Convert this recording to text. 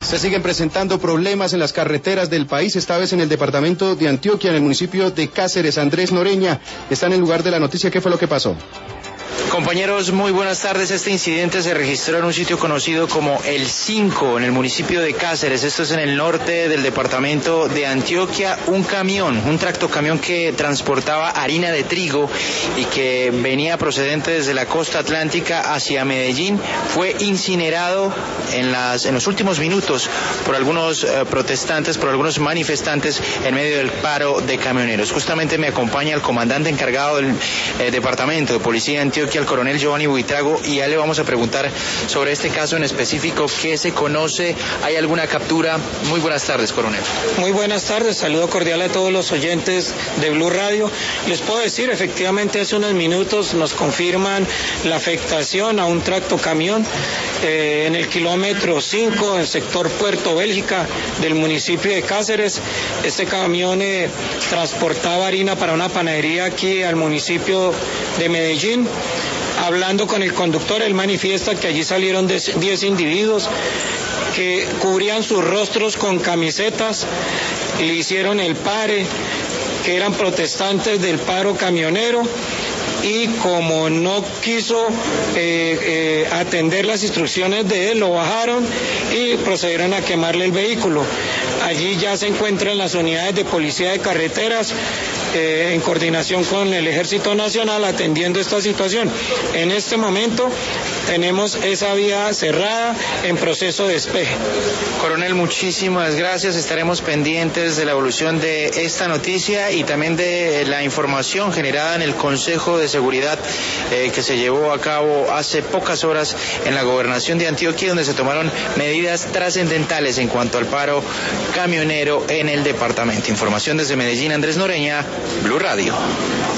Se siguen presentando problemas en las carreteras del país, esta vez en el departamento de Antioquia, en el municipio de Cáceres. Andrés Noreña está en el lugar de la noticia. ¿Qué fue lo que pasó? Compañeros, muy buenas tardes. Este incidente se registró en un sitio conocido como El 5, en el municipio de Cáceres. Esto es en el norte del departamento de Antioquia. Un tractocamión que transportaba harina de trigo y que venía procedente desde la costa atlántica hacia Medellín, fue incinerado en los últimos minutos por algunos protestantes, por algunos manifestantes en medio del paro de camioneros. Justamente me acompaña el comandante encargado del departamento de policía de Antioquia, el coronel Giovanni Buitrago, y ya le vamos a preguntar sobre este caso en específico. ¿Qué se conoce? ¿Hay alguna captura? Muy buenas tardes, coronel. Muy buenas tardes, saludo cordial a todos los oyentes de Blue Radio. Les puedo decir, efectivamente hace unos minutos nos confirman la afectación a un tractocamión en el kilómetro 5, en el sector Puerto Bélgica del municipio de Cáceres. Este camión transportaba harina para una panadería aquí al municipio de Medellín. Hablando con el conductor, él manifiesta que allí salieron 10 individuos que cubrían sus rostros con camisetas, le hicieron el pare, que eran protestantes del paro camionero, y como no quiso atender las instrucciones de él, lo bajaron y procedieron a quemarle el vehículo. Allí ya se encuentran las unidades de policía de carreteras en coordinación con el Ejército Nacional atendiendo esta situación. En este momento tenemos esa vía cerrada en proceso de despeje. Coronel, muchísimas gracias. Estaremos pendientes de la evolución de esta noticia y también de la información generada en el Consejo de Seguridad que se llevó a cabo hace pocas horas en la gobernación de Antioquia, donde se tomaron medidas trascendentales en cuanto al paro camionero en el departamento. Información desde Medellín, Andrés Noreña, Blue Radio.